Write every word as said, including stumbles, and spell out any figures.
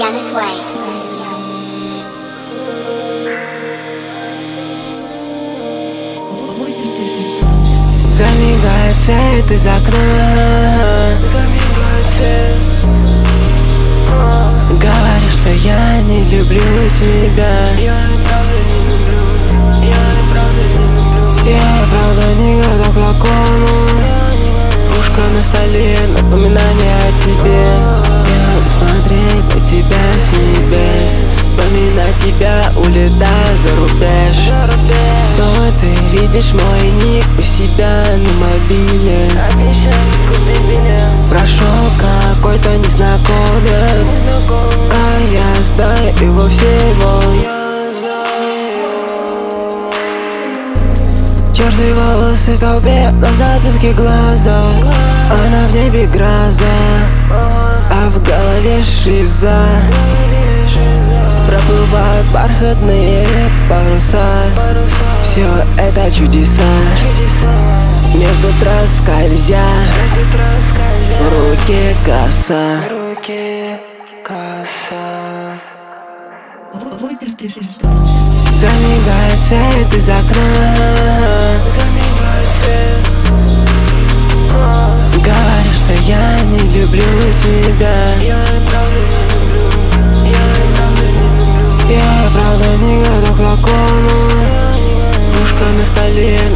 on his way. Замигает свет из окна, говоришь, что я не люблю тебя. Я правда не готов к лакону. Кружка на столе, напоминание о тебе. Я смотреть на тебя с небес, вспоминать тебя, улетая за рубеж. Снова ты видишь мой ник у себя на мобиле. Прошел какой-то незнакомец, а я знаю его всего. Черные волосы в толпе, на затылке глаза. Она в небе гроза, а в голове шиза. Проплывают бархатные паруса. Все это чудеса, между трасс скользя. В руке коса. Замигает свет из окна, говоришь, что я не люблю тебя. Я правда не готов к лакону. Кружка на столе,